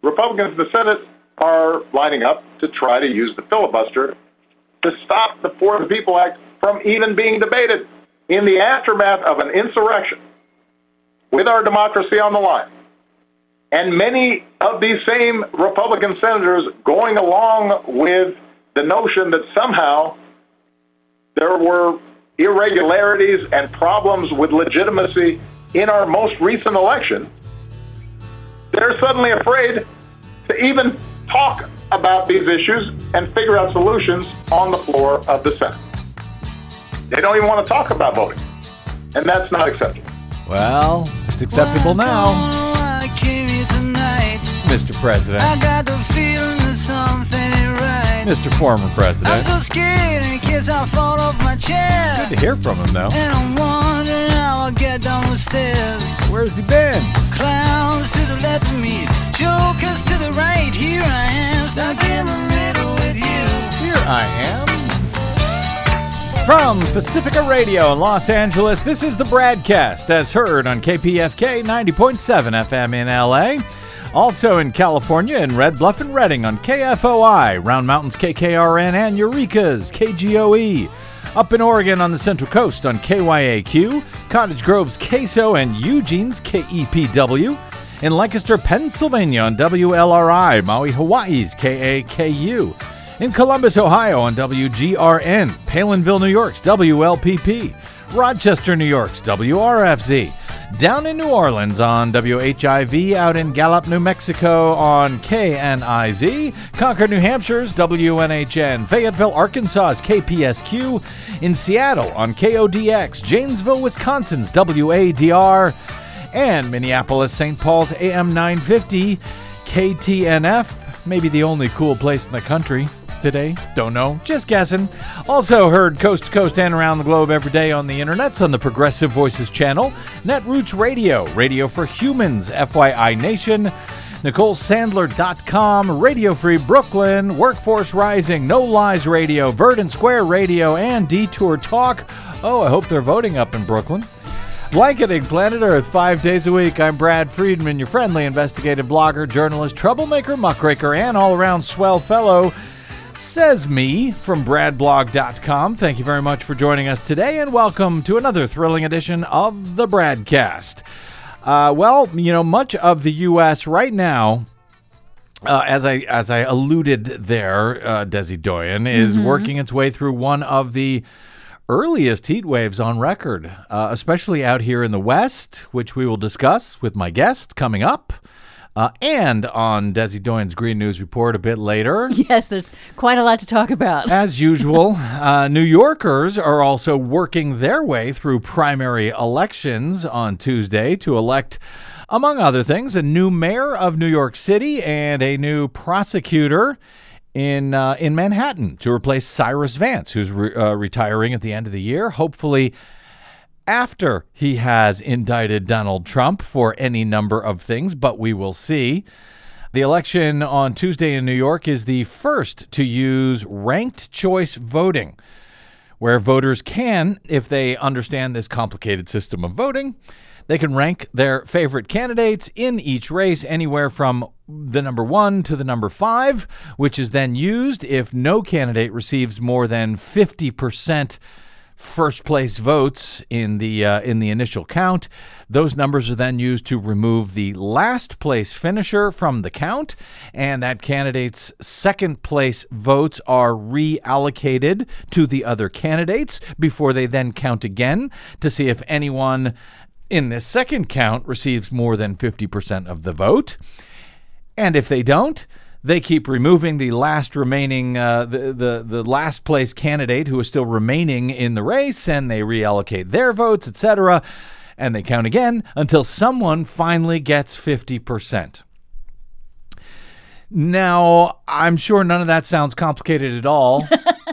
Republicans in the Senate are lining up to try to use the filibuster to stop the For the People Act from even being debated in the aftermath of an insurrection with our democracy on the line. And many of these same Republican senators going along with the notion that somehow there were irregularities and problems with legitimacy in our most recent election, they're suddenly afraid to even talk about these issues and figure out solutions on the floor of the Senate. They don't even want to talk about voting, and that's not acceptable. Well, it's acceptable now, Mr. President. I got the feeling that something ain't right. Mr. Former President. I'm so scared in case I fall off my chair. Good to hear from him, though. And I'm wondering how I'll get down the stairs. Where's he been? Clowns to the left of me, jokers to the right. Here I am, stuck in the middle with you. Here I am. From Pacifica Radio in Los Angeles, this is the Bradcast, as heard on KPFK 90.7 FM in LA. Also in California in Red Bluff and Redding on KFOI, Round Mountains KKRN and Eureka's KGOE. Up in Oregon on the Central Coast on KYAQ, Cottage Grove's KSO and Eugene's KEPW. In Lancaster, Pennsylvania on WLRI, Maui, Hawaii's KAKU. In Columbus, Ohio on WGRN, Palinville, New York's WLPP. Rochester, New York's WRFZ. Down in New Orleans on WHIV, out in Gallup, New Mexico on KNIZ, Concord, New Hampshire's WNHN, Fayetteville, Arkansas's KPSQ, in Seattle on KODX, Janesville, Wisconsin's WADR, and Minneapolis, St. Paul's AM 950, KTNF, maybe the only cool place in the country today. Don't know. Just guessing. Also heard coast to coast and around the globe every day on the internets on the Progressive Voices channel, Netroots Radio, Radio for Humans, FYI Nation, NicoleSandler.com, Radio Free Brooklyn, Workforce Rising, No Lies Radio, Verdant Square Radio, and Detour Talk. Oh, I hope they're voting up in Brooklyn. Blanketing Planet Earth 5 days a week. I'm Brad Friedman, your friendly investigative blogger, journalist, troublemaker, muckraker, and all-around swell fellow. Says me from bradblog.com. Thank you very much for joining us today, and welcome to another thrilling edition of the Bradcast. Much of the U.S. right now, as I alluded there, Desi Doyen, is working its way through one of the earliest heat waves on record, especially out here in the West, which we will discuss with my guest coming up. And on Desi Doyen's Green News Report a bit later. Yes, there's quite a lot to talk about. As usual, New Yorkers are also working their way through primary elections on Tuesday to elect, among other things, a new mayor of New York City and a new prosecutor in Manhattan to replace Cyrus Vance, who's retiring at the end of the year, hopefully after he has indicted Donald Trump for any number of things, but we will see. The election on Tuesday in New York is the first to use ranked choice voting, where voters can, if they understand this complicated system of voting, they can rank their favorite candidates in each race anywhere from the number 1 to the number 5, which is then used if no candidate receives more than 50% first place votes in the initial count. Those numbers are then used to remove the last place finisher from the count, and that candidate's second place votes are reallocated to the other candidates before they then count again to see if anyone in this second count receives more than 50% of the vote. And if they don't, they keep removing the last remaining, the last place candidate who is still remaining in the race, and they reallocate their votes, etc., and they count again until someone finally gets 50%. Now, I'm sure none of that sounds complicated at all.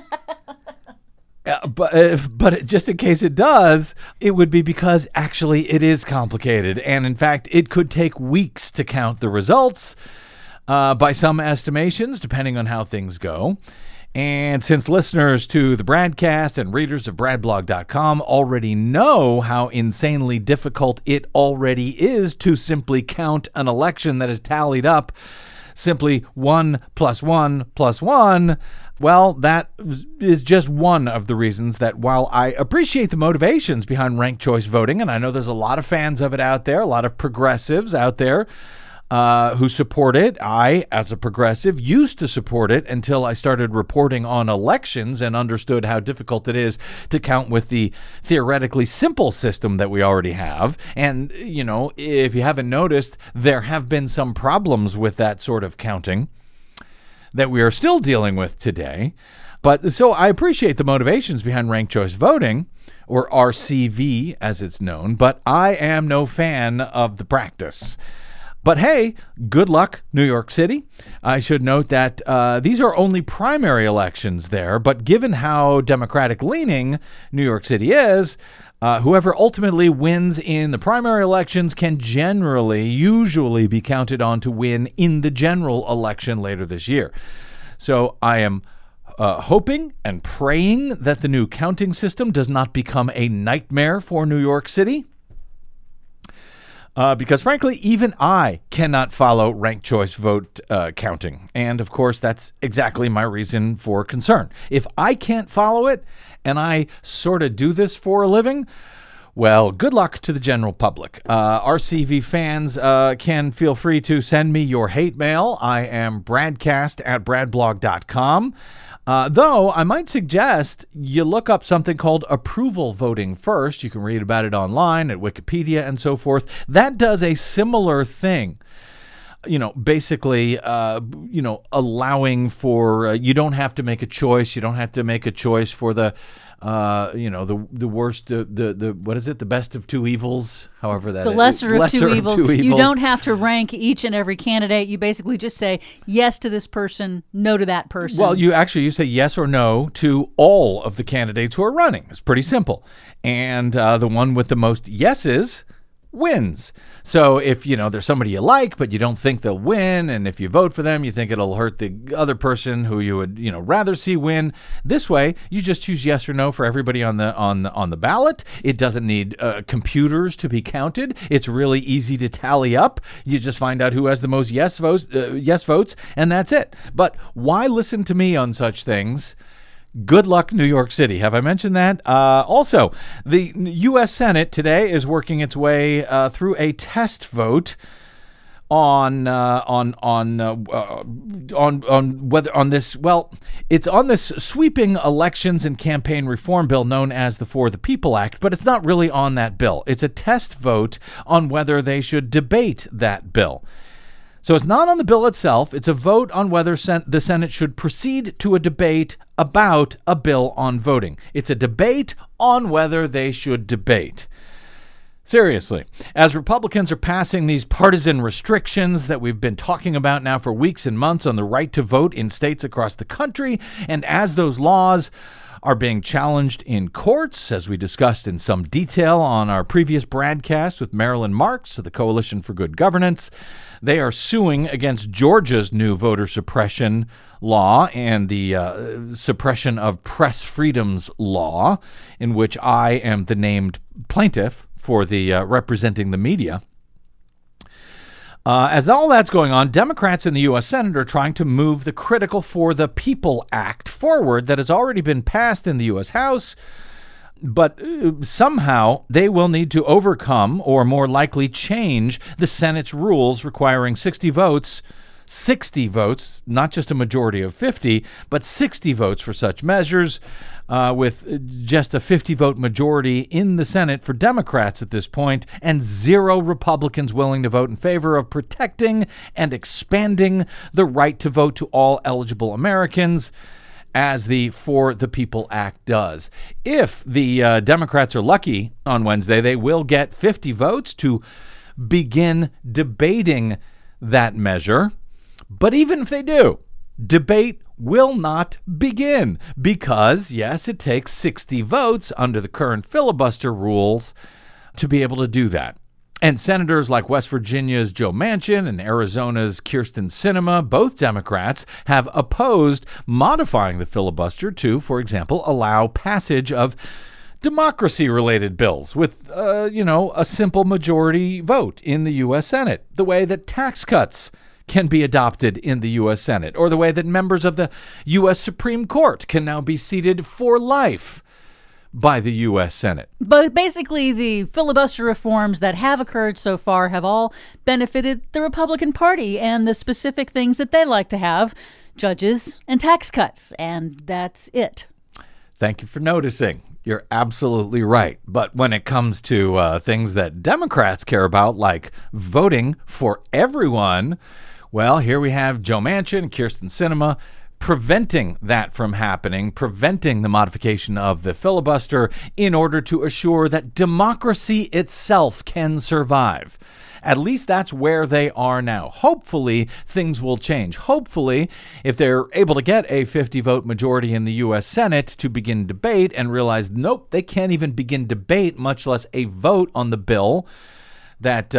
But just in case it does, it would be because actually it is complicated. And in fact, it could take weeks to count the results. By some estimations, depending on how things go. And since listeners to the Bradcast and readers of bradblog.com already know how insanely difficult it already is to simply count an election that is tallied up simply 1 + 1 + 1, well, that is just one of the reasons that while I appreciate the motivations behind ranked choice voting, and I know there's a lot of fans of it out there, a lot of progressives out there who support it. I, as a progressive, used to support it until I started reporting on elections and understood how difficult it is to count with the theoretically simple system that we already have. And, you know, if you haven't noticed, there have been some problems with that sort of counting that we are still dealing with today. But so I appreciate the motivations behind ranked choice voting, or RCV as it's known, but I am no fan of the practice. But hey, good luck, New York City. I should note that these are only primary elections there, but given how Democratic-leaning New York City is, whoever ultimately wins in the primary elections can usually be counted on to win in the general election later this year. So I am hoping and praying that the new counting system does not become a nightmare for New York City. Because frankly, even I cannot follow ranked choice vote counting. And of course, that's exactly my reason for concern. If I can't follow it, and I sort of do this for a living, well, good luck to the general public. RCV fans can feel free to send me your hate mail. I am bradcast@bradblog.com. Though I might suggest you look up something called approval voting first. You can read about it online at Wikipedia and so forth. That does a similar thing. Basically, allowing for, you don't have to make a choice. You don't have to make a choice for the worst, what is it? The best of two evils, however that is. The lesser of two evils. You don't have to rank each and every candidate. You basically just say yes to this person, no to that person. Well, you say yes or no to all of the candidates who are running. It's pretty simple. And the one with the most yeses wins. So if, there's somebody you like, but you don't think they'll win, and if you vote for them, you think it'll hurt the other person who you would, rather see win. This way, you just choose yes or no for everybody on the ballot. It doesn't need computers to be counted. It's really easy to tally up. You just find out who has the most yes votes, and that's it. But why listen to me on such things? Good luck, New York City. Have I mentioned that? Also, the U.S. Senate today is working its way through a test vote on this. Well, it's on this sweeping elections and campaign reform bill known as the For the People Act, but it's not really on that bill. It's a test vote on whether they should debate that bill. So it's not on the bill itself. It's a vote on whether the Senate should proceed to a debate about a bill on voting. It's a debate on whether they should debate. Seriously, as Republicans are passing these partisan restrictions that we've been talking about now for weeks and months on the right to vote in states across the country, and as those laws are being challenged in courts, as we discussed in some detail on our previous broadcast with Marilyn Marks of the Coalition for Good Governance, they are suing against Georgia's new voter suppression law and the suppression of press freedoms law, in which I am the named plaintiff for the representing the media. As all that's going on, Democrats in the U.S. Senate are trying to move the critical For the People Act forward that has already been passed in the U.S. House, but somehow they will need to overcome, or more likely change, the Senate's rules requiring 60 votes, not just a majority of 50, but 60 votes for such measures, with just a 50-vote majority in the Senate for Democrats at this point, and 0 Republicans willing to vote in favor of protecting and expanding the right to vote to all eligible Americans, as the For the People Act does. If the Democrats are lucky on Wednesday, they will get 50 votes to begin debating that measure. But even if they do, debate will not begin because, yes, it takes 60 votes under the current filibuster rules to be able to do that. And senators like West Virginia's Joe Manchin and Arizona's Kyrsten Sinema, both Democrats, have opposed modifying the filibuster to, for example, allow passage of democracy-related bills with, a simple majority vote in the U.S. Senate, the way that tax cuts can be adopted in the U.S. Senate, or the way that members of the U.S. Supreme Court can now be seated for life by the U.S. Senate. But basically, the filibuster reforms that have occurred so far have all benefited the Republican Party and the specific things that they like to have, judges and tax cuts, and that's it. Thank you for noticing. You're absolutely right. But when it comes to things that Democrats care about, like voting for everyone, well, here we have Joe Manchin, Kyrsten Sinema, preventing that from happening, preventing the modification of the filibuster in order to assure that democracy itself can survive. At least that's where they are now. Hopefully, things will change. Hopefully, if they're able to get a 50-vote majority in the U.S. Senate to begin debate and realize, nope, they can't even begin debate, much less a vote on the bill, that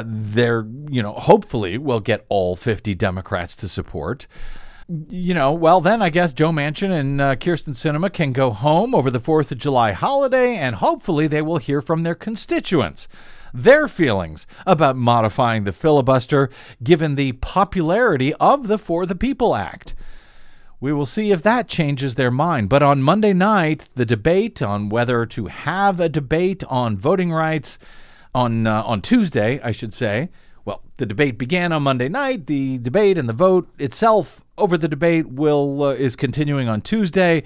hopefully will get all 50 Democrats to support. Well, then I guess Joe Manchin and Kyrsten Sinema can go home over the 4th of July holiday, and hopefully they will hear from their constituents, their feelings about modifying the filibuster, given the popularity of the For the People Act. We will see if that changes their mind. But on Monday night, the debate on whether to have a debate on voting rights, on Tuesday, I should say. Well, the debate began on Monday night. The debate and the vote itself over the debate is continuing on Tuesday.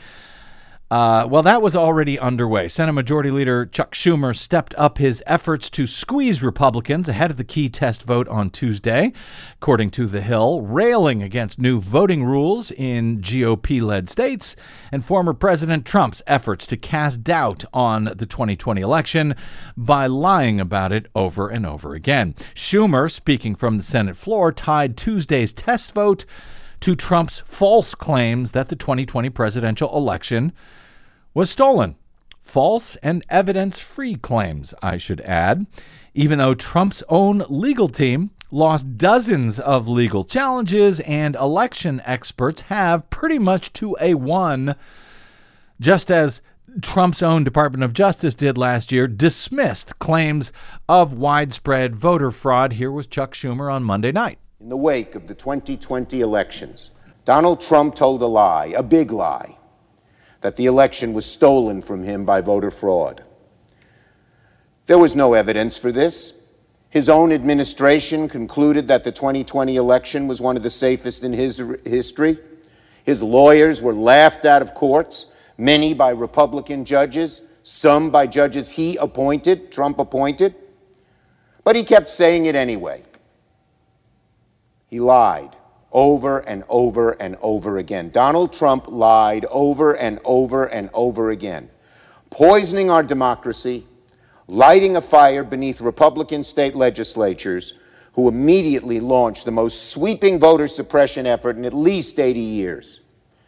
That was already underway. Senate Majority Leader Chuck Schumer stepped up his efforts to squeeze Republicans ahead of the key test vote on Tuesday, according to The Hill, railing against new voting rules in GOP-led states and former President Trump's efforts to cast doubt on the 2020 election by lying about it over and over again. Schumer, speaking from the Senate floor, tied Tuesday's test vote to Trump's false claims that the 2020 presidential election was stolen. False and evidence-free claims, I should add, even though Trump's own legal team lost dozens of legal challenges and election experts have pretty much to a one, just as Trump's own Department of Justice did last year, dismissed claims of widespread voter fraud. Here was Chuck Schumer on Monday night. In the wake of the 2020 elections, Donald Trump told a lie, a big lie, that the election was stolen from him by voter fraud. There was no evidence for this. His own administration concluded that the 2020 election was one of the safest in his history. His lawyers were laughed out of courts, many by Republican judges, some by judges he appointed, Trump appointed. But he kept saying it anyway. He lied over and over and over again. Donald Trump lied over and over and over again, poisoning our democracy, lighting a fire beneath Republican state legislatures who immediately launched the most sweeping voter suppression effort in at least 80 years.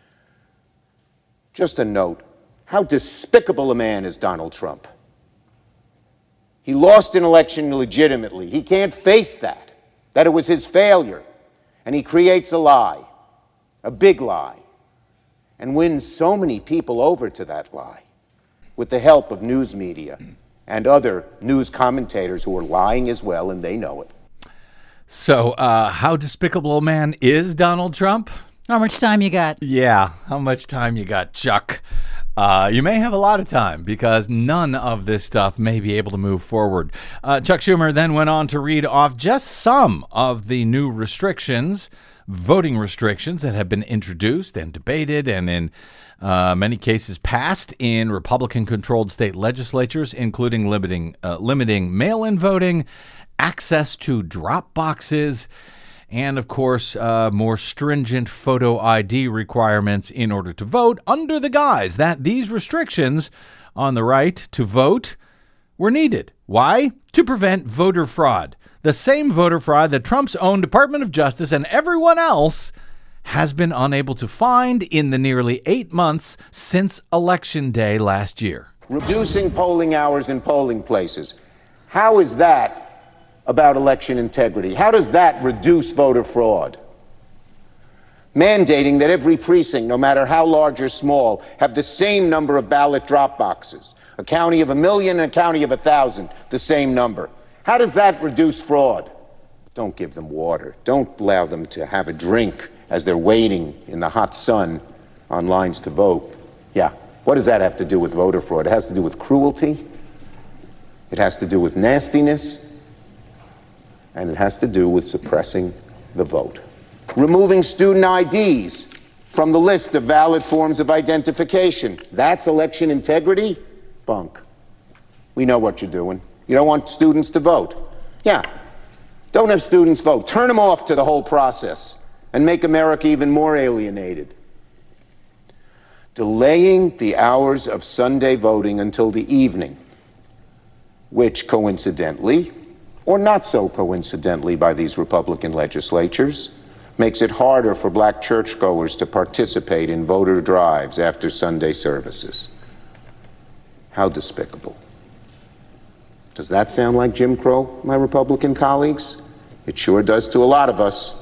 Just a note, how despicable a man is Donald Trump. He lost an election legitimately. He can't face that it was his failure. And he creates a lie, a big lie, and wins so many people over to that lie with the help of news media and other news commentators who are lying as well, and they know it. So how despicable a man is Donald Trump? How much time you got? Yeah, how much time you got, Chuck? You may have a lot of time because none of this stuff may be able to move forward. Chuck Schumer then went on to read off just some of the new restrictions, voting restrictions that have been introduced and debated and in many cases passed in Republican-controlled state legislatures, including limiting mail-in voting, access to drop boxes, and, of course, more stringent photo ID requirements in order to vote, under the guise that these restrictions on the right to vote were needed. Why? To prevent voter fraud. The same voter fraud that Trump's own Department of Justice and everyone else has been unable to find in the nearly 8 months since Election Day last year. Reducing polling hours in polling places. How is that about election integrity? How does that reduce voter fraud? Mandating that every precinct, no matter how large or small, have the same number of ballot drop boxes. A county of 1 million and a county of 1,000, the same number. How does that reduce fraud? Don't give them water. Don't allow them to have a drink as they're waiting in the hot sun on lines to vote. Yeah, what does that have to do with voter fraud? It has to do with cruelty. It has to do with nastiness. And it has to do with suppressing the vote. Removing student IDs from the list of valid forms of identification. That's election integrity? Bunk. We know what you're doing. You don't want students to vote. Yeah, don't have students vote. Turn them off to the whole process and make America even more alienated. Delaying the hours of Sunday voting until the evening, which coincidentally, or not so coincidentally by these Republican legislatures, makes it harder for black churchgoers to participate in voter drives after Sunday services. How despicable. Does that sound like Jim Crow, my Republican colleagues? It sure does to a lot of us.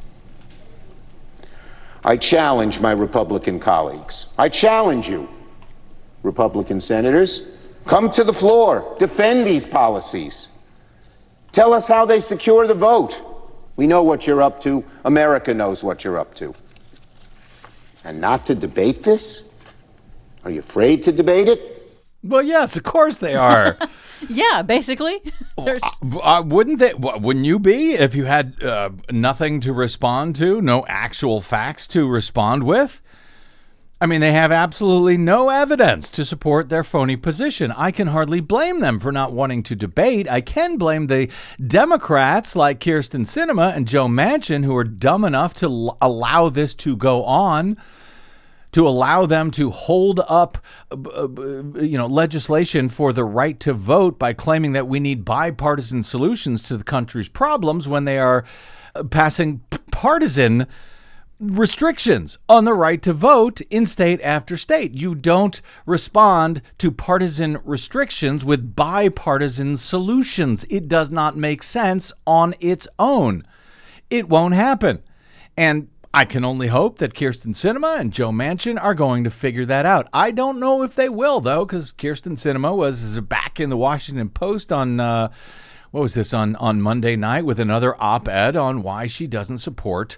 I challenge my Republican colleagues. I challenge you, Republican senators. Come to the floor. Defend these policies. Tell us how they secure the vote. We know what you're up to. America knows what you're up to. And not to debate this? Are you afraid to debate it? Well, yes, of course they are. Yeah, basically. Wouldn't you be if you had nothing to respond to, no actual facts to respond with? I mean, they have absolutely no evidence to support their phony position. I can hardly blame them for not wanting to debate. I can blame the Democrats like Kyrsten Sinema and Joe Manchin who are dumb enough to allow this to go on, to allow them to hold up, legislation for the right to vote by claiming that we need bipartisan solutions to the country's problems when they are passing partisan restrictions on the right to vote in state after state. You don't respond to partisan restrictions with bipartisan solutions. It does not make sense on its own. It won't happen. And I can only hope that Kyrsten Sinema and Joe Manchin are going to figure that out. I don't know if they will, though, because Kyrsten Sinema was back in the Washington Post on, on Monday night with another op-ed on why she doesn't support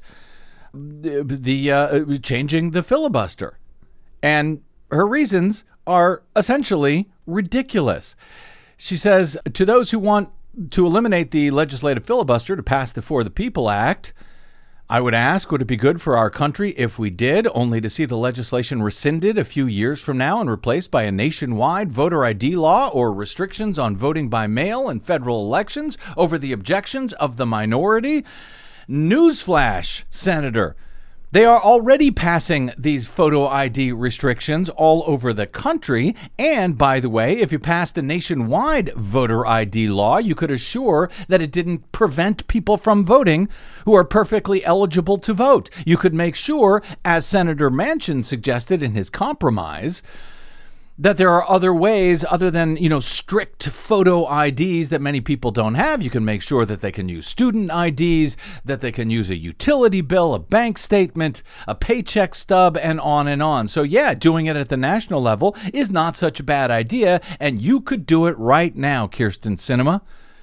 the changing the filibuster. And her reasons are essentially ridiculous. She says, to those who want to eliminate the legislative filibuster to pass the For the People Act, I would ask, would it be good for our country if we did, only to see the legislation rescinded a few years from now and replaced by a nationwide voter ID law or restrictions on voting by mail in federal elections over the objections of the minority? Newsflash, Senator. They are already passing these photo ID restrictions all over the country. And by the way, if you passed a nationwide voter ID law, you could assure that it didn't prevent people from voting who are perfectly eligible to vote. You could make sure, as Senator Manchin suggested in his compromise, that there are other ways other than, strict photo IDs that many people don't have. You can make sure that they can use student IDs, that they can use a utility bill, a bank statement, a paycheck stub, and on and on. So yeah, doing it at the national level is not such a bad idea, and you could do it right now, Kyrsten Sinema.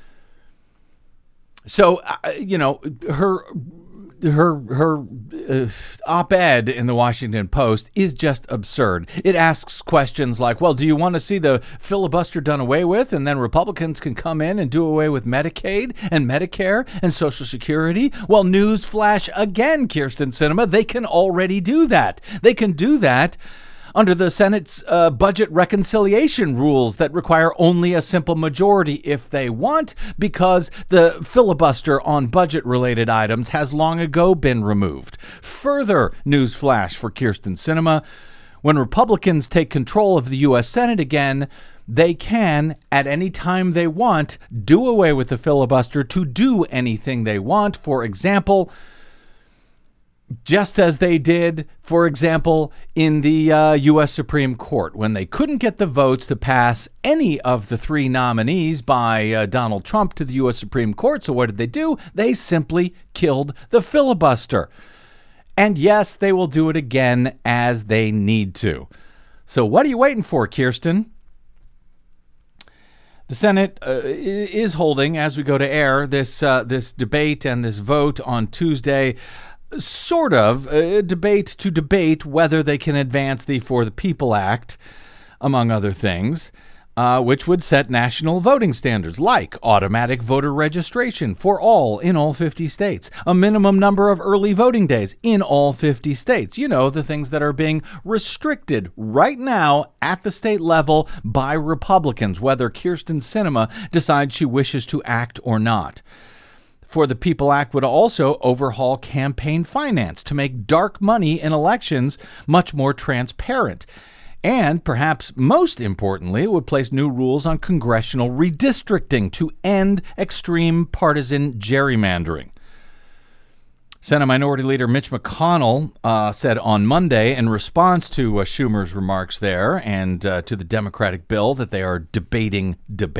So, her op-ed in the Washington Post is just absurd. It asks questions like, well, do you want to see the filibuster done away with and then Republicans can come in and do away with Medicaid and Medicare and Social Security? Well, newsflash again, Kyrsten Sinema, they can already do that. They can do that under the Senate's budget reconciliation rules that require only a simple majority if they want, because the filibuster on budget-related items has long ago been removed. Further newsflash for Kyrsten Sinema, when Republicans take control of the U.S. Senate again, they can, at any time they want, do away with the filibuster to do anything they want. For example, just as they did, for example, in the U.S. Supreme Court, when they couldn't get the votes to pass any of the three nominees by Donald Trump to the U.S. Supreme Court. So what did they do? They simply killed the filibuster. And yes, they will do it again as they need to. So what are you waiting for, Kyrsten? The Senate is holding, as we go to air, this debate and this vote on Tuesday, sort of a debate to debate whether they can advance the For the People Act, among other things, which would set national voting standards like automatic voter registration for all in all 50 states, a minimum number of early voting days in all 50 states. You know, the things that are being restricted right now at the state level by Republicans, whether Kyrsten Sinema decides she wishes to act or not. For the People Act would also overhaul campaign finance to make dark money in elections much more transparent. And perhaps most importantly, it would place new rules on congressional redistricting to end extreme partisan gerrymandering. Senate Minority Leader Mitch McConnell said on Monday, in response to Schumer's remarks there and to the Democratic bill that they are debating,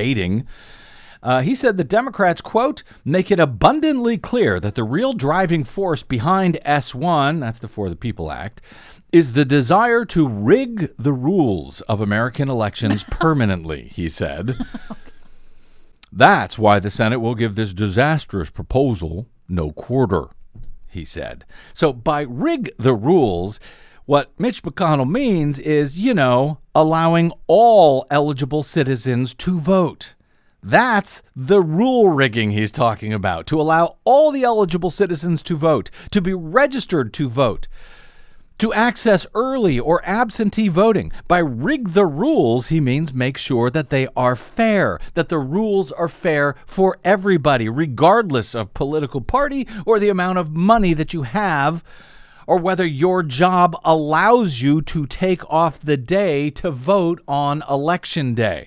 he said the Democrats, quote, make it abundantly clear that the real driving force behind S1, that's the For the People Act, is the desire to rig the rules of American elections permanently, he said. That's why the Senate will give this disastrous proposal no quarter, he said. So by rig the rules, what Mitch McConnell means is, allowing all eligible citizens to vote. That's the rule rigging he's talking about, to allow all the eligible citizens to vote, to be registered to vote, to access early or absentee voting. By rig the rules, he means make sure that they are fair, that the rules are fair for everybody, regardless of political party or the amount of money that you have, or whether your job allows you to take off the day to vote on election day.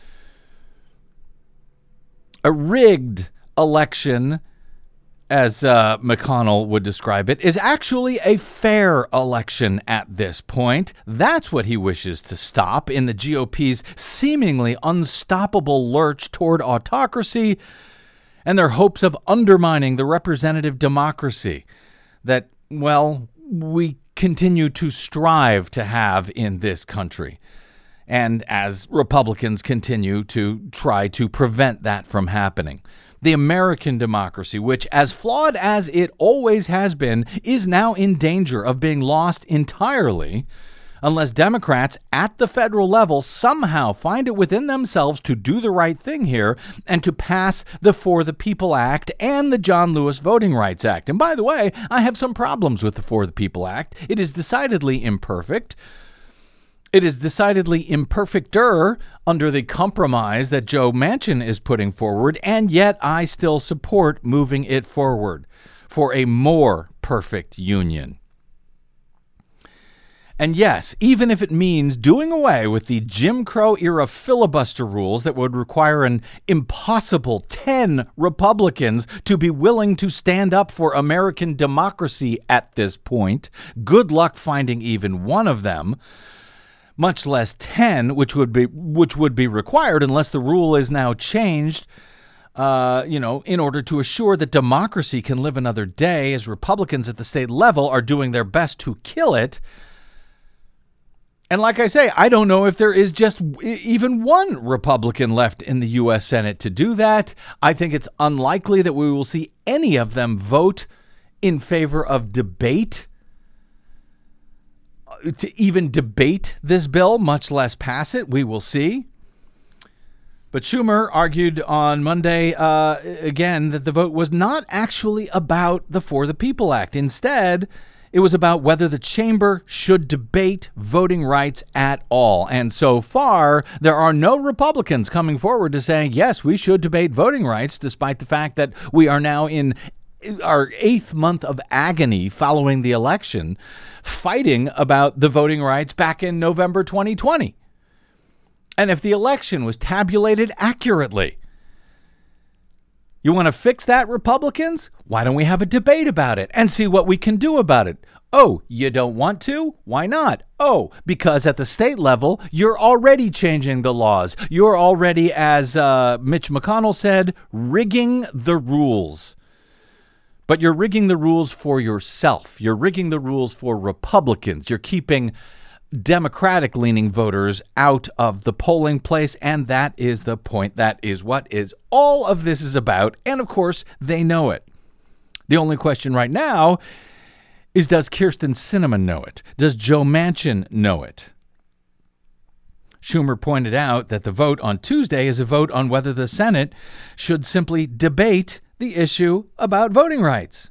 A rigged election, as McConnell would describe it, is actually a fair election at this point. That's what he wishes to stop in the GOP's seemingly unstoppable lurch toward autocracy and their hopes of undermining the representative democracy that, we continue to strive to have in this country. And as Republicans continue to try to prevent that from happening. The American democracy, which, as flawed as it always has been, is now in danger of being lost entirely unless Democrats at the federal level somehow find it within themselves to do the right thing here and to pass the For the People Act and the John Lewis Voting Rights Act. And by the way, I have some problems with the For the People Act. It is decidedly imperfect. It is decidedly imperfecter under the compromise that Joe Manchin is putting forward, and yet I still support moving it forward for a more perfect union. And yes, even if it means doing away with the Jim Crow-era filibuster rules that would require an impossible 10 Republicans to be willing to stand up for American democracy at this point, good luck finding even one of them, much less 10, which would be required unless the rule is now changed, in order to assure that democracy can live another day as Republicans at the state level are doing their best to kill it. And like I say, I don't know if there is just even one Republican left in the U.S. Senate to do that. I think it's unlikely that we will see any of them vote in favor of debate, to even debate this bill, much less pass it. We will see. But Schumer argued on Monday again that the vote was not actually about the For the People Act. Instead, it was about whether the chamber should debate voting rights at all. And so far, there are no Republicans coming forward to saying, yes, we should debate voting rights, despite the fact that we are now in our 8th month of agony following the election, fighting about the voting rights back in November 2020. And if the election was tabulated accurately, you want to fix that, Republicans? Why don't we have a debate about it and see what we can do about it? Oh, you don't want to? Why not? Oh, because at the state level, you're already changing the laws. You're already, as Mitch McConnell said, rigging the rules. But you're rigging the rules for yourself. You're rigging the rules for Republicans. You're keeping Democratic-leaning voters out of the polling place, and that is the point. That is what all of this is about, and of course, they know it. The only question right now is, does Kyrsten Sinema know it? Does Joe Manchin know it? Schumer pointed out that the vote on Tuesday is a vote on whether the Senate should simply debate the issue about voting rights.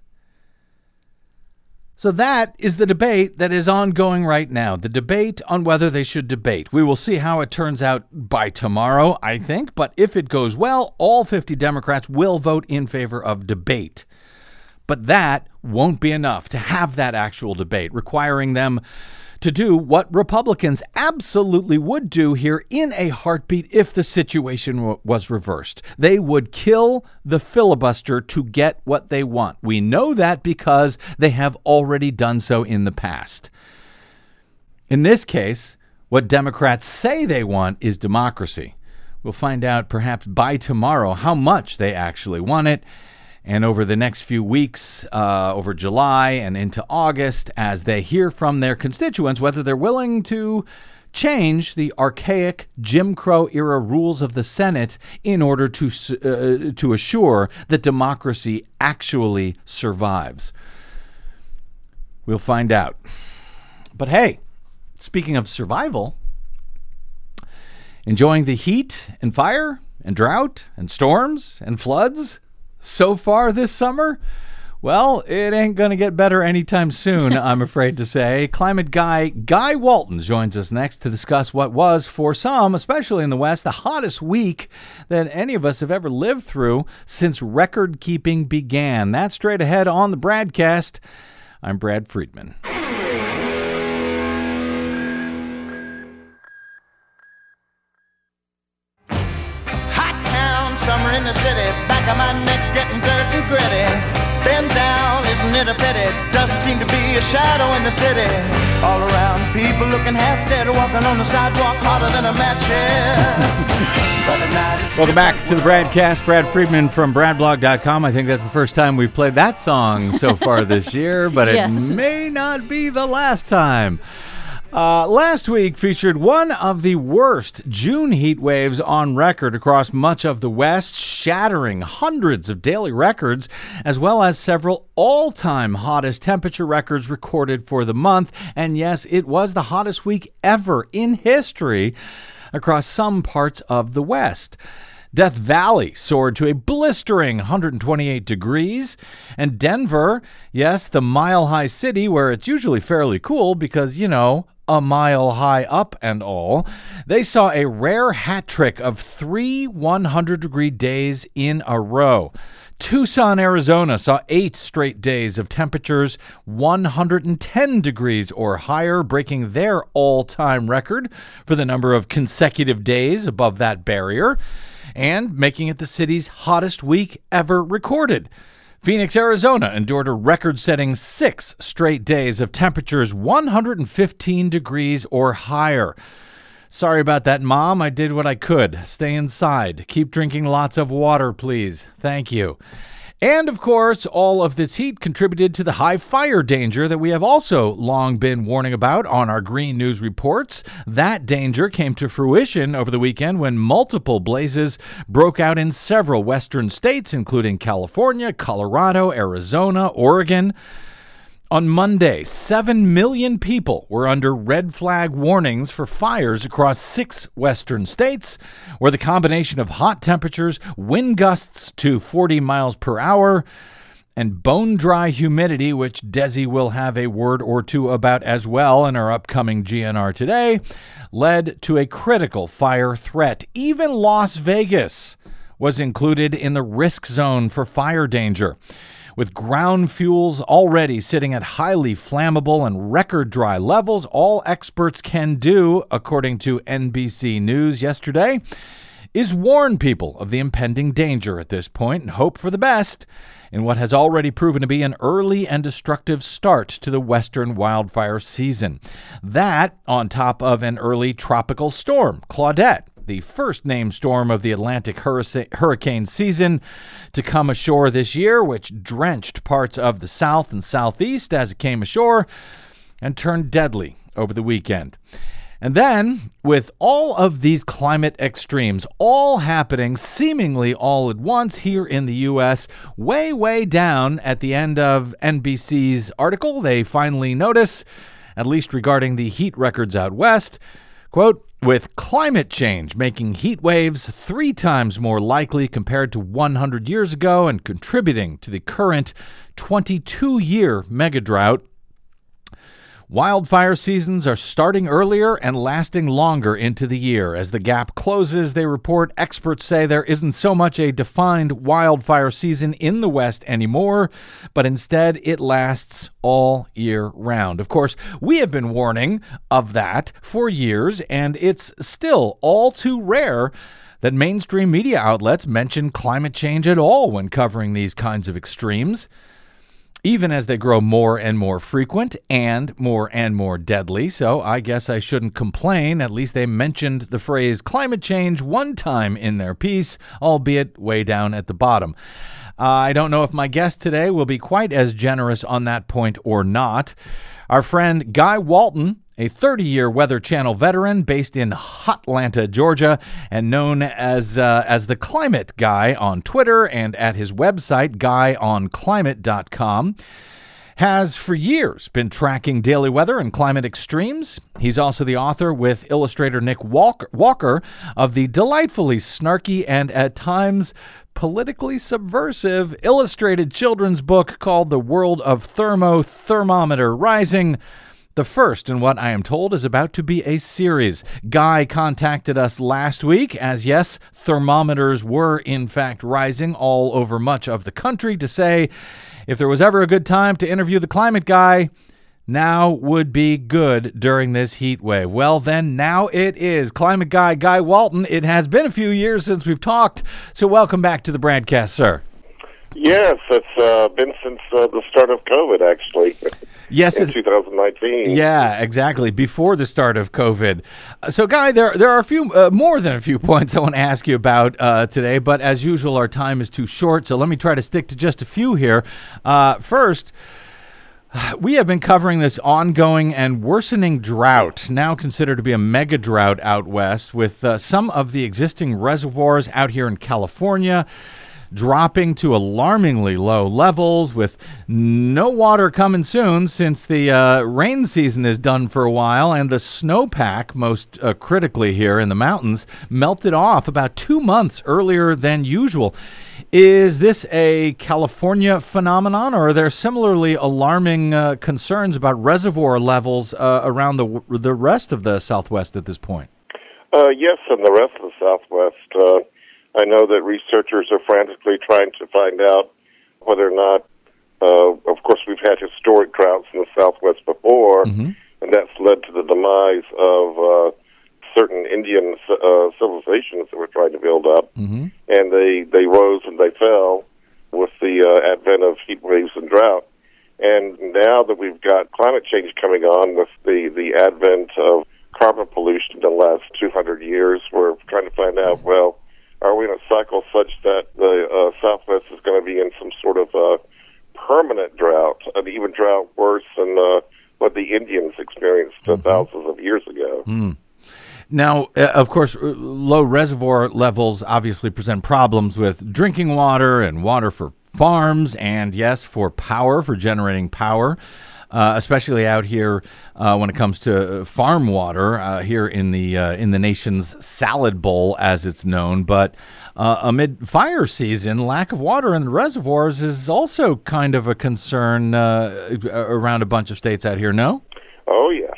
So that is the debate that is ongoing right now, the debate on whether they should debate. We will see how it turns out by tomorrow, I think, but if it goes well, all 50 Democrats will vote in favor of debate. But that won't be enough to have that actual debate, requiring them to do what Republicans absolutely would do here in a heartbeat if the situation was reversed. They would kill the filibuster to get what they want. We know that because they have already done so in the past. In this case, what Democrats say they want is democracy. We'll find out perhaps by tomorrow how much they actually want it. And over the next few weeks, over July and into August, as they hear from their constituents whether they're willing to change the archaic Jim Crow-era rules of the Senate in order to assure that democracy actually survives. We'll find out. But hey, speaking of survival, enjoying the heat and fire and drought and storms and floods so far this summer? Well, it ain't going to get better anytime soon, I'm afraid to say. Climate Guy Walton joins us next to discuss what was, for some, especially in the West, the hottest week that any of us have ever lived through since record-keeping began. That's straight ahead on the Bradcast. I'm Brad Friedman. Summer in the city, back of my neck getting dirt and gritty. Bend down, isn't it a pity? Doesn't seem to be a shadow in the city. All around, people looking half dead, walking on the sidewalk hotter than a match head. Welcome back to the Bradcast. Brad Friedman from BradBlog.com. I think that's the first time we've played that song so far this year, but it may not be the last time. Last week featured one of the worst June heat waves on record across much of the West, shattering hundreds of daily records, as well as several all-time hottest temperature records recorded for the month. And yes, it was the hottest week ever in history across some parts of the West. Death Valley soared to a blistering 128 degrees, and Denver, yes, the mile-high city where it's usually fairly cool because, you know, a mile high up and all, they saw a rare hat trick of 3 100-degree days in a row. Tucson, Arizona saw 8 straight days of temperatures 110 degrees or higher, breaking their all-time record for the number of consecutive days above that barrier, and making it the city's hottest week ever recorded. Phoenix, Arizona endured a record-setting 6 straight days of temperatures 115 degrees or higher. Sorry about that, Mom. I did what I could. Stay inside. Keep drinking lots of water, please. Thank you. And, of course, all of this heat contributed to the high fire danger that we have also long been warning about on our Green News reports. That danger came to fruition over the weekend when multiple blazes broke out in several western states, including California, Colorado, Arizona, Oregon. On Monday, 7 million people were under red flag warnings for fires across 6 western states, where the combination of hot temperatures, wind gusts to 40 miles per hour, and bone-dry humidity, which Desi will have a word or two about as well in our upcoming GNR today, led to a critical fire threat. Even Las Vegas was included in the risk zone for fire danger. With ground fuels already sitting at highly flammable and record dry levels, all experts can do, according to NBC News yesterday, is warn people of the impending danger at this point and hope for the best in what has already proven to be an early and destructive start to the western wildfire season. That on top of an early tropical storm, Claudette, the first named storm of the Atlantic hurricane season to come ashore this year, which drenched parts of the south and southeast as it came ashore, and turned deadly over the weekend. And then, with all of these climate extremes all happening seemingly all at once here in the U.S., way down at the end of NBC's article, they finally notice, at least regarding the heat records out west, quote, with climate change making heat waves 3 times more likely compared to 100 years ago and contributing to the current 22-year megadrought, wildfire seasons are starting earlier and lasting longer into the year. As the gap closes, they report, experts say there isn't so much a defined wildfire season in the West anymore, but instead it lasts all year round. Of course, we have been warning of that for years, and it's still all too rare that mainstream media outlets mention climate change at all when covering these kinds of extremes. Even as they grow more and more frequent and more deadly. So I guess I shouldn't complain. At least they mentioned the phrase climate change one time in their piece, albeit way down at the bottom. I don't know if my guest today will be quite as generous on that point or not. Our friend Guy Walton, a 30-year Weather Channel veteran based in Hotlanta, Georgia, and known as the Climate Guy on Twitter and at his website, guyonclimate.com, has for years been tracking daily weather and climate extremes. He's also the author with illustrator Nick Walker of the delightfully snarky and at times politically subversive illustrated children's book called The World of Thermometer Rising. The first, and what I am told, is about to be a series. Guy contacted us last week, as yes, thermometers were in fact rising all over much of the country, to say if there was ever a good time to interview the Climate Guy, now would be good during this heat wave. Well, then, now it is. Climate Guy, Guy Walton, it has been a few years since we've talked, so welcome back to the broadcast, sir. Yes, it's been since the start of COVID, actually. Yes, in 2019. Yeah, exactly. Before the start of COVID. So, Guy, there are a few more than a few points I want to ask you about today, but as usual, our time is too short. So let me try to stick to just a few here. First, we have been covering this ongoing and worsening drought, now considered to be a mega drought out west, with some of the existing reservoirs out here in California dropping to alarmingly low levels, with no water coming soon since the rain season is done for a while, and the snowpack, most critically here in the mountains, melted off about 2 months earlier than usual. Is this a California phenomenon, or are there similarly alarming concerns about reservoir levels around the rest of the Southwest at this point? Yes, and the rest of the Southwest. I know that researchers are frantically trying to find out whether or not, of course, we've had historic droughts in the Southwest before, and that's led to the demise of certain Indian civilizations that were trying to build up, and they rose and they fell with the advent of heat waves and drought. And now that we've got climate change coming on with the advent of carbon pollution in the last 200 years, we're trying to find out, well, are we in a cycle such that the Southwest is going to be in some sort of permanent drought, an even drought worse than what the Indians experienced thousands of years ago? Now, of course, low reservoir levels obviously present problems with drinking water and water for farms and, yes, for power, for generating power. Especially out here when it comes to farm water here in the nation's salad bowl, as it's known. But amid fire season, lack of water in the reservoirs is also kind of a concern around a bunch of states out here. No? Oh yes.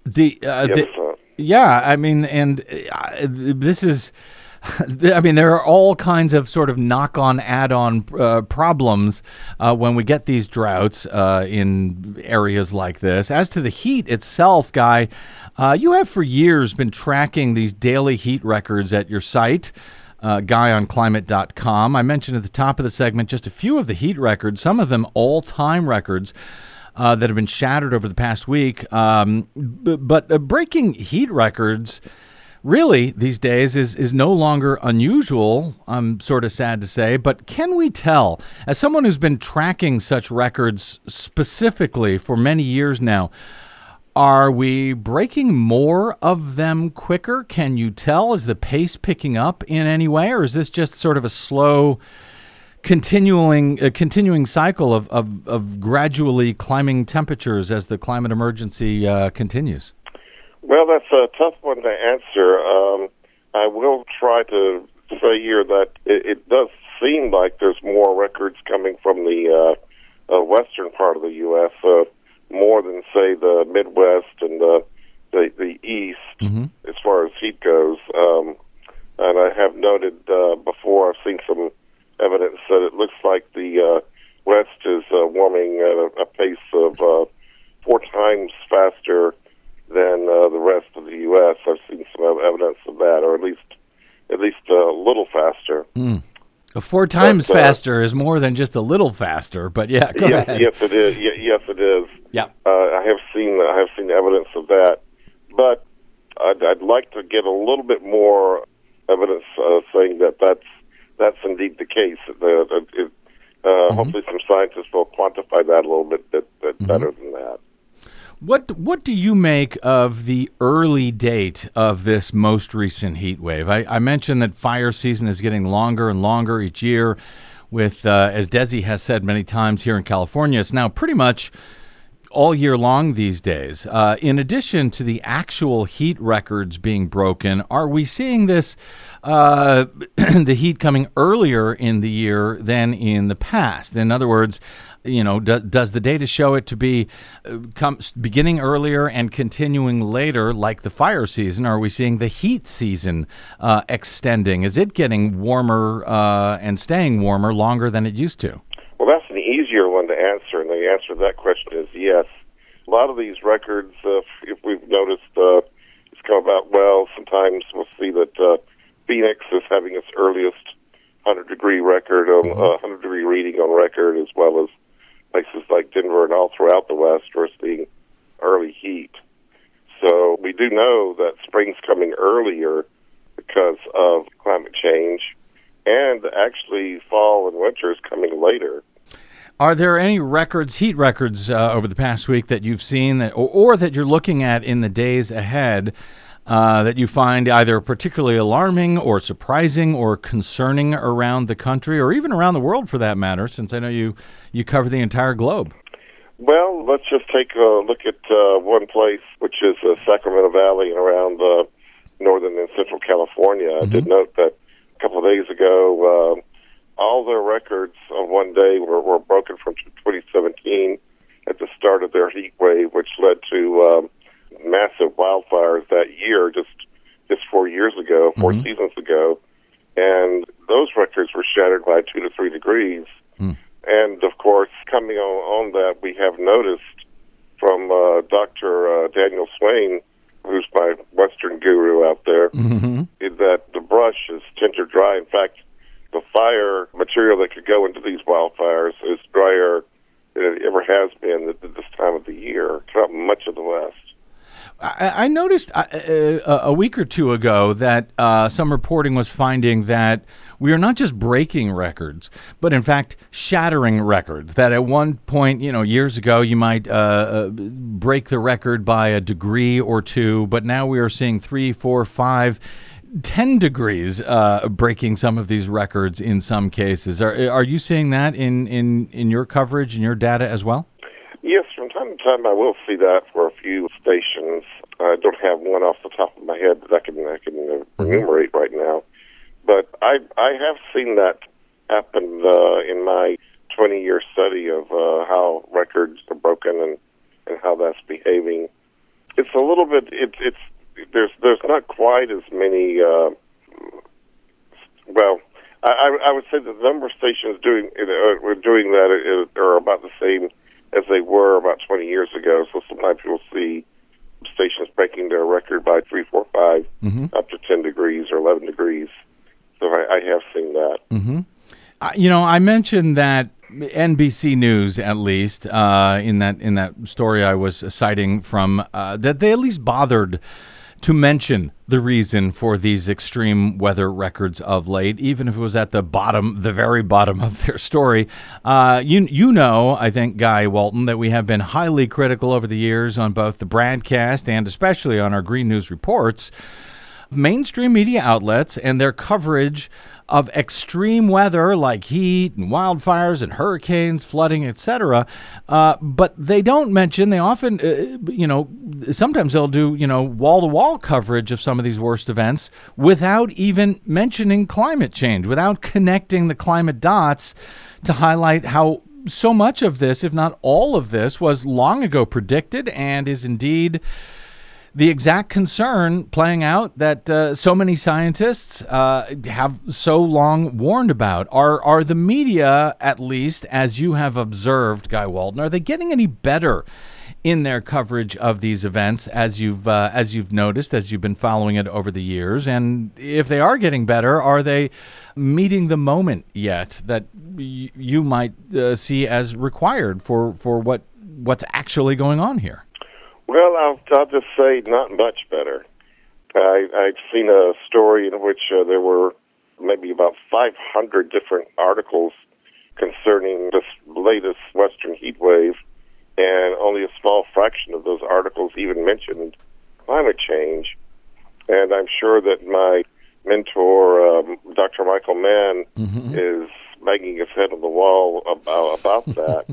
Yeah, I mean, and this is. I mean, there are all kinds of sort of knock-on, add-on problems when we get these droughts in areas like this. As to the heat itself, Guy, you have for years been tracking these daily heat records at your site, guyonclimate.com. I mentioned at the top of the segment just a few of the heat records, some of them all-time records that have been shattered over the past week. But breaking heat records really these days is no longer unusual, I'm sort of sad to say, but can we tell, as someone who's been tracking such records specifically for many years now, Are we breaking more of them quicker? Can you tell? Is the pace picking up in any way, or is this just sort of a slow, continuing cycle of gradually climbing temperatures as the climate emergency continues? Well, that's a tough one to answer. I will try to say here that it does seem like there's more records coming from the western part of the U.S., more than, say, the Midwest and the East, as far as heat goes. And I have noted before, I've seen some evidence that it looks like the West is warming at a pace of 4 times faster than the rest of the U.S. I've seen some evidence of that, or at least a little faster. 4 times faster is more than just a little faster, but yeah, go ahead. Yes, it is. Yes, it is. Yeah, I have seen evidence of that, but I'd like to get a little bit more evidence saying that that's indeed the case. Hopefully, some scientists will quantify that a little bit better than that. What do you make of the early date of this most recent heat wave? I mentioned that fire season is getting longer and longer each year with, as Desi has said many times here in California, it's now pretty much all year long these days. In addition to the actual heat records being broken, are we seeing this, the heat coming earlier in the year than in the past? In other words, does the data show it to be beginning earlier and continuing later, like the fire season? Are we seeing the heat season extending? Is it getting warmer and staying warmer longer than it used to? Well, that's an easier one to answer, and the answer to that question is yes. A lot of these records, if we've noticed, it's come about, well, sometimes we'll see that Phoenix is having its earliest 100-degree record, 100-degree reading on record, as well as places like Denver and all throughout the West are seeing early heat. So we do know that spring's coming earlier because of climate change, and actually fall and winter is coming later. Are there any heat records over the past week that you've seen that, or that you're looking at in the days ahead that you find either particularly alarming or surprising or concerning around the country, or even around the world for that matter, since I know you cover the entire globe? Well, let's just take a look at one place, which is Sacramento Valley and around northern and central California. I did note that a couple of days ago, all their records on one day were broken from 2017 at the start of their heat wave, which led to massive wildfires that year, just 4 years ago, 4 seasons ago. And those records were shattered by 2 to 3 degrees. And, of course, coming on that, we have noticed from Dr. Daniel Swain, who's my Western guru out there, that the brush is tinder dry. In fact, the fire material that could go into these wildfires is drier than it ever has been at this time of the year throughout much of the West. I noticed a week or two ago that some reporting was finding that we are not just breaking records, but in fact shattering records. That at one point, years ago, you might break the record by a degree or two, but now we are seeing 3, 4, 5, 10 degrees breaking some of these records in some cases. Are you seeing that in your coverage and your data as well? Yes, from time to time I will see that for a few stations. I don't have one off the top of my head that I can enumerate right now. But I have seen that happen in my 20-year study of how records are broken and how that's behaving. It's a little bit, there's not quite as many, I would say that the number of stations doing that are about the same as they were about 20 years ago. So sometimes you'll see stations breaking their record by 3, 4, 5, up to 10 degrees or 11 degrees. So I have seen that. I mentioned that NBC News, at least, in that story I was citing from, that they at least bothered to mention the reason for these extreme weather records of late, even if it was at the very bottom of their story. You know, I think, Guy Walton, that we have been highly critical over the years on both the broadcast and especially on our Green News reports, mainstream media outlets and their coverage of extreme weather like heat and wildfires and hurricanes, flooding, etc. But they don't mention, they often, sometimes they'll do, wall-to-wall coverage of some of these worst events without even mentioning climate change, without connecting the climate dots to highlight how so much of this, if not all of this, was long ago predicted and is indeed the exact concern playing out that so many scientists have so long warned about. Are the media, at least as you have observed, Guy Walton, are they getting any better in their coverage of these events as you've noticed, as you've been following it over the years? And if they are getting better, are they meeting the moment yet that you might see as required for what's actually going on here? Well, I'll just say not much better. I've seen a story in which there were maybe about 500 different articles concerning this latest Western heat wave, and only a small fraction of those articles even mentioned climate change. And I'm sure that my mentor, Dr. Michael Mann, is banging his head on the wall about that.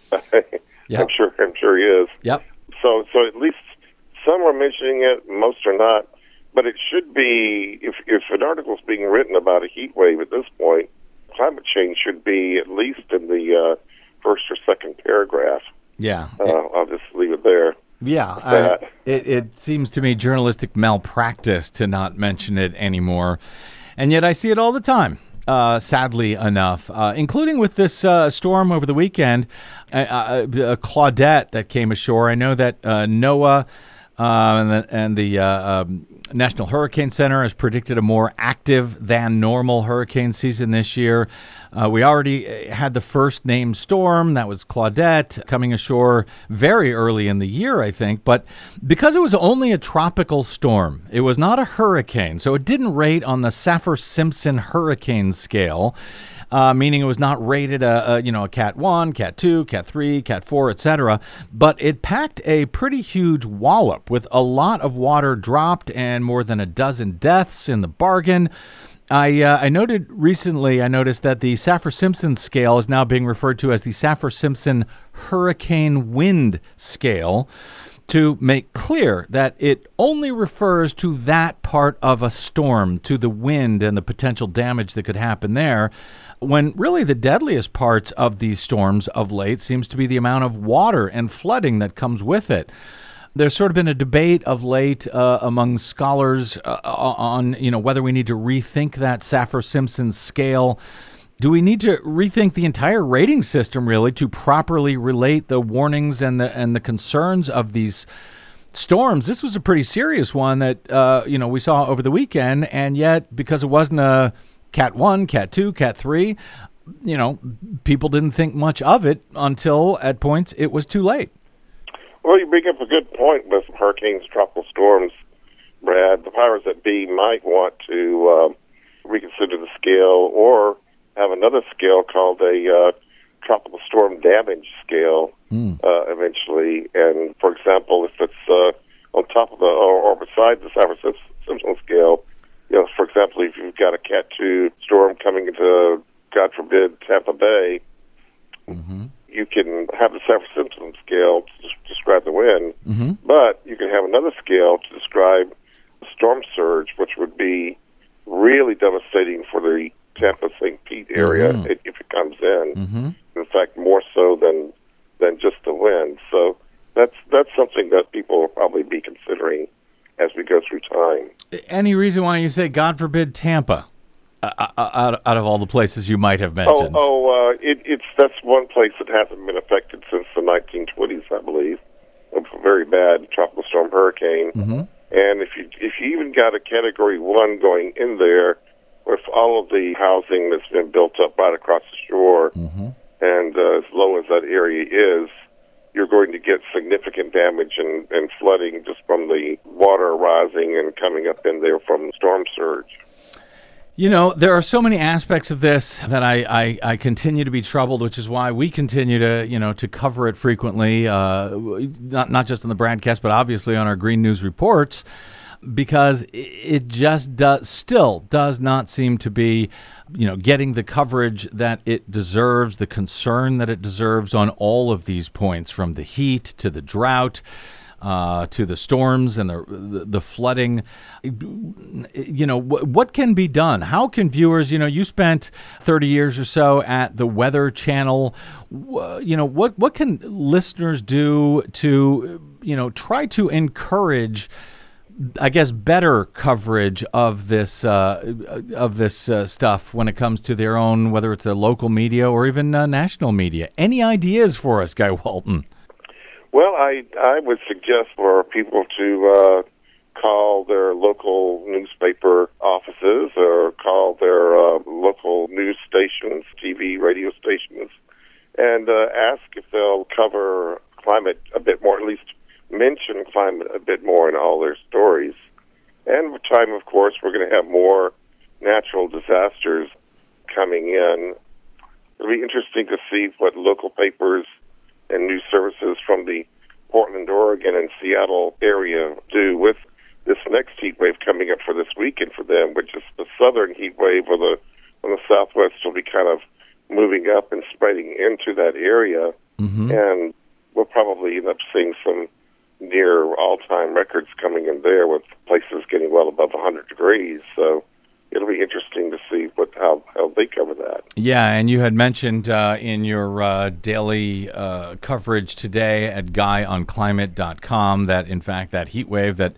Yep. I'm sure he is. Yep. So at least some are mentioning it, most are not. But it should be, if an article is being written about a heat wave at this point, climate change should be at least in the first or second paragraph. Yeah. I'll just leave it there. Yeah. It seems to me journalistic malpractice to not mention it anymore. And yet I see it all the time. Sadly enough, including with this storm over the weekend, Claudette that came ashore. I know that NOAA and the National Hurricane Center has predicted a more active than normal hurricane season this year. We already had the first named storm, that was Claudette, coming ashore very early in the year, I think. But because it was only a tropical storm, it was not a hurricane, so it didn't rate on the Saffir-Simpson hurricane scale, meaning it was not rated a Cat 1, Cat 2, Cat 3, Cat 4, etc. But it packed a pretty huge wallop with a lot of water dropped and more than a dozen deaths in the bargain. I noticed that the Saffir-Simpson scale is now being referred to as the Saffir-Simpson Hurricane Wind Scale, to make clear that it only refers to that part of a storm, to the wind and the potential damage that could happen there, when really the deadliest parts of these storms of late seems to be the amount of water and flooding that comes with it. There's sort of been a debate of late among scholars on whether we need to rethink that Saffir-Simpson scale. Do we need to rethink the entire rating system, really, to properly relate the warnings and the concerns of these storms? This was a pretty serious one that we saw over the weekend, and yet because it wasn't a Cat 1, Cat 2, Cat 3, people didn't think much of it until at points it was too late. Well, you bring up a good point with hurricanes, tropical storms, Brad. The powers that be might want to reconsider the scale or have another scale called a tropical storm damage scale eventually. And, for example, if it's on top of or beside the Saffir-Simpson scale, for example, if you've got a Cat 2 storm coming into, God forbid, Tampa Bay, you can have the Saffir-Simpson scale to describe the wind, but you can have another scale to describe the storm surge, which would be really devastating for the Tampa-St. Pete area if it comes in. In fact, more so than just the wind. So that's something that people will probably be considering as we go through time. Any reason why you say, God forbid, Tampa? Out of all the places you might have mentioned. That's one place that hasn't been affected since the 1920s, I believe. It's a very bad tropical storm hurricane. And if you even got a Category 1 going in there, with all of the housing that's been built up right across the shore, and as low as that area is, you're going to get significant damage and flooding just from the water rising and coming up in there from storm surge. You know, there are so many aspects of this that I continue to be troubled, which is why we continue to, to cover it frequently, not just on the broadcast, but obviously on our Green News reports, because it just still does not seem to be, getting the coverage that it deserves, the concern that it deserves on all of these points, from the heat to the drought, to the storms and the flooding. What can be done? How can viewers, you spent 30 years or so at the Weather Channel. What can listeners do to, try to encourage, I guess, better coverage of this stuff when it comes to their own, whether it's a local media or even national media? Any ideas for us, Guy Walton? Well, I would suggest for people to call their local newspaper offices or call their local news stations, TV, radio stations, and ask if they'll cover climate a bit more, at least mention climate a bit more in all their stories. And with time, of course, we're going to have more natural disasters coming in. It'll be interesting to see what local papers and news services from the Portland, Oregon, and Seattle area do with this next heat wave coming up for this weekend for them, which is the southern heat wave, where the southwest will be kind of moving up and spreading into that area. Mm-hmm. And we'll probably end up seeing some near all-time records coming in there, with places getting well above 100 degrees. So it'll be interesting to see how they cover that. Yeah, and you had mentioned in your daily coverage today at guyonclimate.com that, in fact, that heat wave that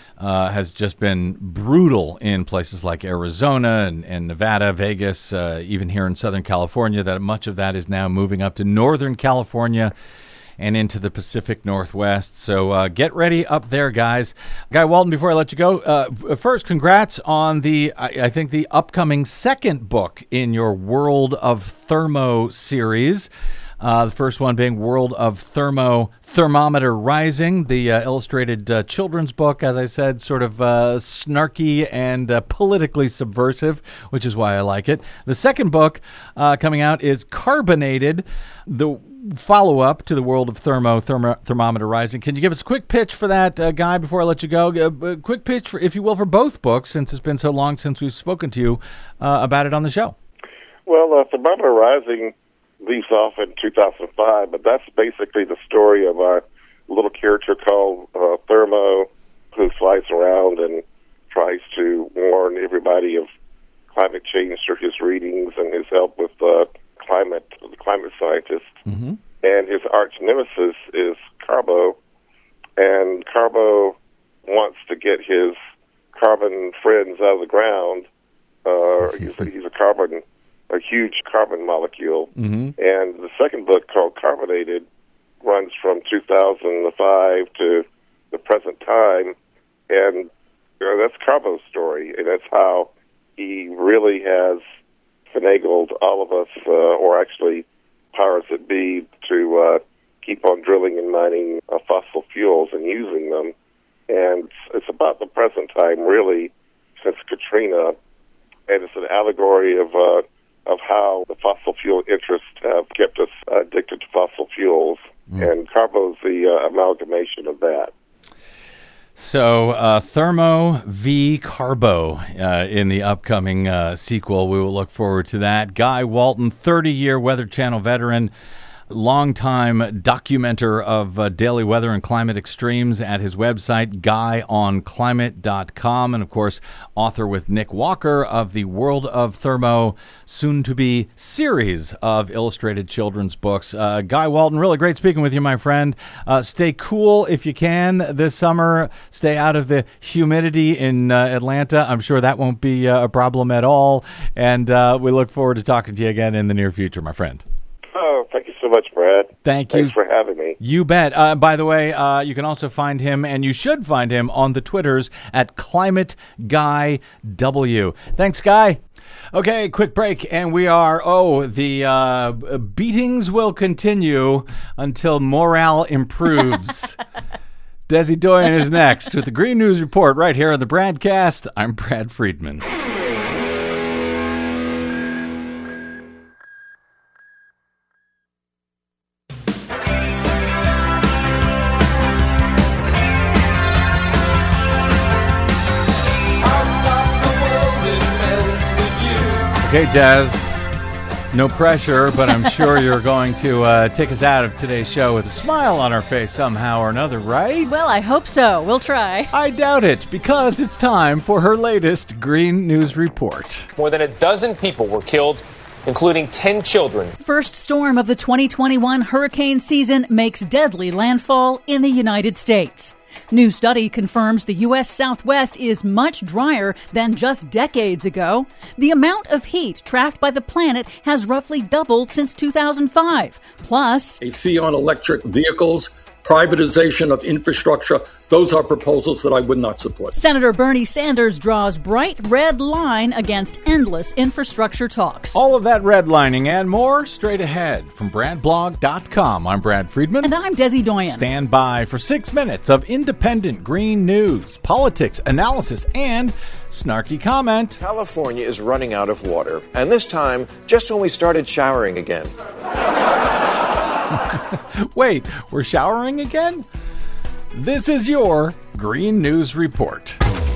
has just been brutal in places like Arizona and Nevada, Vegas, even here in Southern California, that much of that is now moving up to Northern California and into the Pacific Northwest. So get ready up there, guys. Guy Walton, before I let you go, first, congrats on I think the upcoming second book in your World of Thermo series. The first one being World of Thermometer Rising, the illustrated children's book, as I said, sort of snarky and politically subversive, which is why I like it. The second book coming out is Carbonated, the follow-up to the World of Thermometer Rising. Can you give us a quick pitch for that, Guy, before I let you go? A quick pitch, if you will, for both books, since it's been so long since we've spoken to you about it on the show. Well, Thermometer Rising leaves off in 2005, but that's basically the story of our little character called Thermo, who flies around and tries to warn everybody of climate change through his readings and his help with the climate scientist. Mm-hmm. And his arch nemesis is Carbo, and Carbo wants to get his carbon friends out of the ground. He's a huge carbon molecule. Mm-hmm. And the second book, called Carbonated, runs from 2005 to the present time, and that's Carbo's story, and that's how he really has finagled all of us, or actually powers that be, to keep on drilling and mining fossil fuels and using them. And it's about the present time, really, since Katrina, and it's an allegory of how the fossil fuel interests have kept us addicted to fossil fuels, and Carbo's the amalgamation of that. So Thermo v. Carbo in the upcoming sequel. We will look forward to that. Guy Walton, 30-year Weather Channel veteran, longtime documenter of daily weather and climate extremes at his website, guyonclimate.com, and, of course, author with Nick Walker of the World of Thermo, soon-to-be series of illustrated children's books. Guy Walton, really great speaking with you, my friend. Stay cool if you can this summer. Stay out of the humidity in Atlanta. I'm sure that won't be a problem at all, and we look forward to talking to you again in the near future, my friend. Oh, thank you so much, Brad. Thank you. Thanks for having me. You bet. By the way, you can also find him, and you should find him on the Twitters at ClimateGuyW. Thanks, Guy. Okay, quick break, and we are, the beatings will continue until morale improves. Desi Doyen is next with the Green News Report right here on the BradCast. I'm Brad Friedman. Okay, Des, no pressure, but I'm sure you're going to take us out of today's show with a smile on our face somehow or another, right? Well, I hope so. We'll try. I doubt it, because it's time for her latest Green News Report. More than a dozen people were killed, including 10 children. First storm of the 2021 hurricane season makes deadly landfall in the United States. New study confirms the U.S. Southwest is much drier than just decades ago. The amount of heat trapped by the planet has roughly doubled since 2005. Plus, a fee on electric vehicles, privatization of infrastructure, those are proposals that I would not support. Senator Bernie Sanders draws bright red line against endless infrastructure talks. All of that redlining and more straight ahead from BradBlog.com. I'm Brad Friedman. And I'm Desi Doyen. Stand by for 6 minutes of independent green news, politics, analysis, and snarky comment. California is running out of water, and this time just when we started showering again. Wait, we're showering again? This is your Green News Report.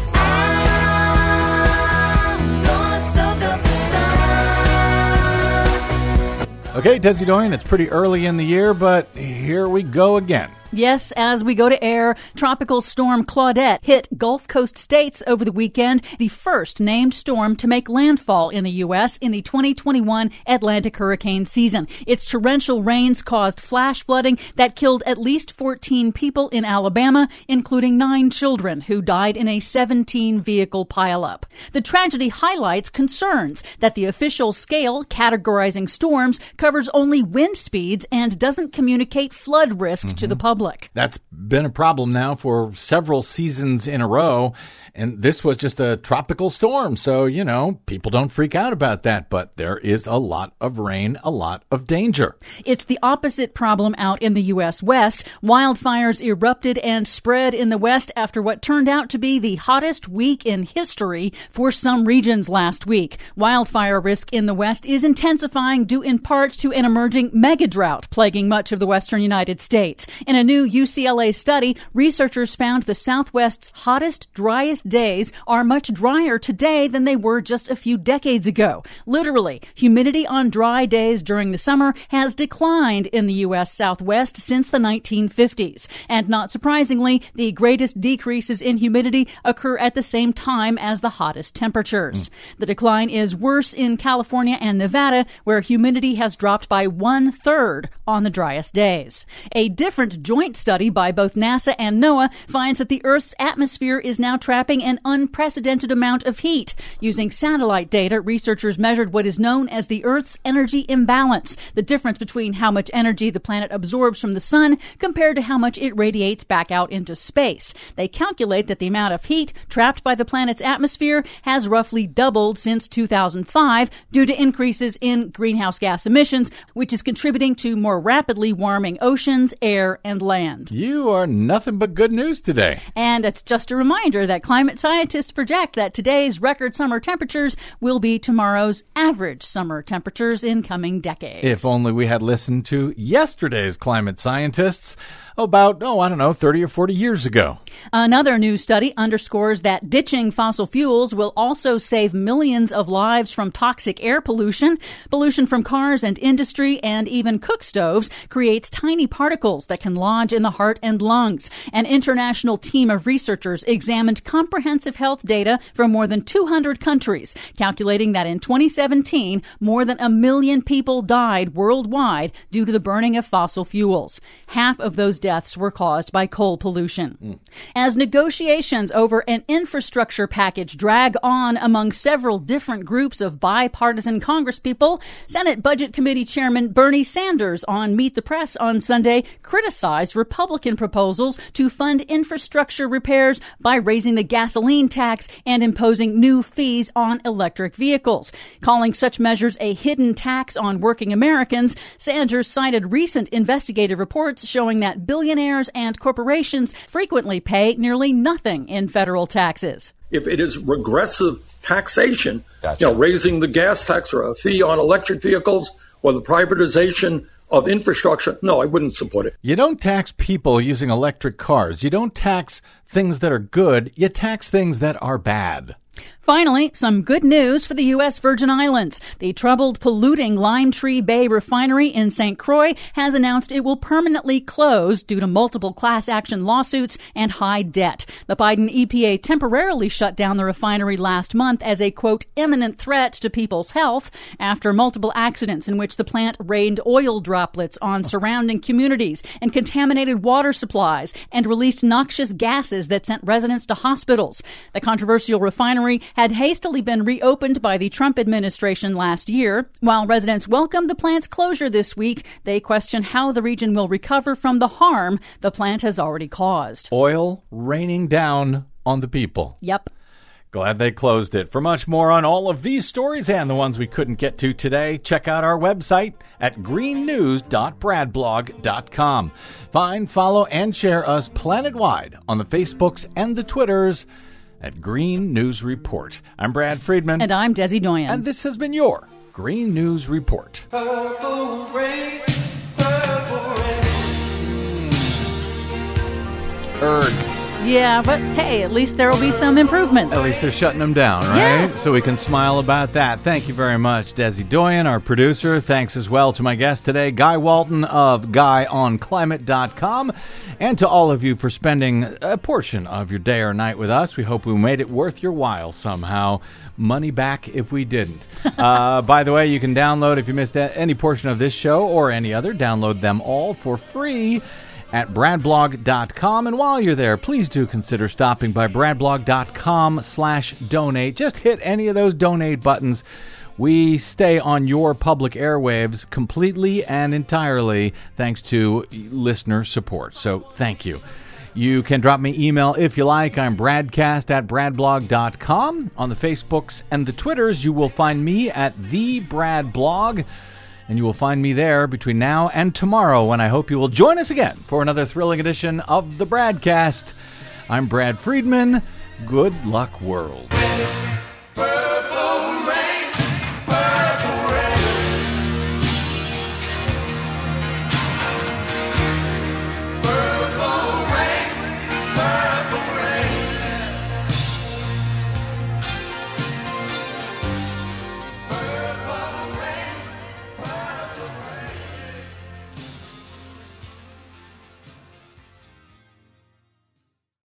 Okay, Desi Doyen, it's pretty early in the year, but here we go again. Yes, as we go to air, Tropical Storm Claudette hit Gulf Coast states over the weekend, the first named storm to make landfall in the U.S. in the 2021 Atlantic hurricane season. Its torrential rains caused flash flooding that killed at least 14 people in Alabama, including 9 children who died in a 17-vehicle pileup. The tragedy highlights concerns that the official scale categorizing storms covers only wind speeds and doesn't communicate flood risk to the public. That's been a problem now for several seasons in a row, and this was just a tropical storm, so, people don't freak out about that, but there is a lot of rain, a lot of danger. It's the opposite problem out in the U.S. West. Wildfires erupted and spread in the West after what turned out to be the hottest week in history for some regions last week. Wildfire risk in the West is intensifying due in part to an emerging megadrought plaguing much of the western United States. In a new UCLA study, researchers found the Southwest's hottest, driest days are much drier today than they were just a few decades ago. Literally, humidity on dry days during the summer has declined in the U.S. Southwest since the 1950s. And not surprisingly, the greatest decreases in humidity occur at the same time as the hottest temperatures. The decline is worse in California and Nevada, where humidity has dropped by 1/3 on the driest days. A different joint study by both NASA and NOAA finds that the Earth's atmosphere is now trapping an unprecedented amount of heat. Using satellite data, researchers measured what is known as the Earth's energy imbalance, the difference between how much energy the planet absorbs from the sun compared to how much it radiates back out into space. They calculate that the amount of heat trapped by the planet's atmosphere has roughly doubled since 2005 due to increases in greenhouse gas emissions, which is contributing to more rapidly warming oceans, air, and land. You are nothing but good news today. And it's just a reminder that climate scientists project that today's record summer temperatures will be tomorrow's average summer temperatures in coming decades. If only we had listened to yesterday's climate scientists about, 30 or 40 years ago. Another new study underscores that ditching fossil fuels will also save millions of lives from toxic air pollution. Pollution from cars and industry and even cook stoves creates tiny particles that can lodge in the heart and lungs. An international team of researchers examined comprehensive health data from more than 200 countries, calculating that in 2017, more than 1 million people died worldwide due to the burning of fossil fuels. Half of those deaths were caused by coal pollution. As negotiations over an infrastructure package drag on among several different groups of bipartisan congresspeople, Senate Budget Committee Chairman Bernie Sanders on Meet the Press on Sunday criticized Republican proposals to fund infrastructure repairs by raising the gasoline tax and imposing new fees on electric vehicles. Calling such measures a hidden tax on working Americans, Sanders cited recent investigative reports showing that billionaires and corporations frequently pay nearly nothing in federal taxes. If it is regressive taxation, raising the gas tax or a fee on electric vehicles or the privatization of infrastructure, no, I wouldn't support it. You don't tax people using electric cars. You don't tax things that are good. You tax things that are bad. Finally, some good news for the U.S. Virgin Islands. The troubled, polluting Lime Tree Bay refinery in St. Croix has announced it will permanently close due to multiple class action lawsuits and high debt. The Biden EPA temporarily shut down the refinery last month as a, quote, imminent threat to people's health after multiple accidents in which the plant rained oil droplets on surrounding communities and contaminated water supplies and released noxious gases that sent residents to hospitals. The controversial refinery had hastily been reopened by the Trump administration last year. While residents welcomed the plant's closure this week, they question how the region will recover from the harm the plant has already caused. Oil raining down on the people. Yep. Glad they closed it. For much more on all of these stories and the ones we couldn't get to today, check out our website at greennews.bradblog.com. Find, follow, and share us planet-wide on the Facebooks and the Twitters at Green News Report. I'm Brad Friedman. And I'm Desi Doyen. And this has been your Green News Report. Purple rain, purple rain. Yeah, but hey, at least there will be some improvements. At least they're shutting them down, right? Yeah. So we can smile about that. Thank you very much, Desi Doyen, our producer. Thanks as well to my guest today, Guy Walton of GuyOnClimate.com, and to all of you for spending a portion of your day or night with us. We hope we made it worth your while somehow. Money back if we didn't. By the way, you can download, if you missed any portion of this show or any other, download them all for free at bradblog.com. And while you're there, please do consider stopping by bradblog.com/donate. Just hit any of those donate buttons. We stay on your public airwaves completely and entirely thanks to listener support. So thank you. You can drop me email if you like. I'm bradcast@bradblog.com. On the Facebooks and the Twitters, you will find me at TheBradBlog. And you will find me there between now and tomorrow, when I hope you will join us again for another thrilling edition of the Bradcast. I'm Brad Friedman. Good luck, world.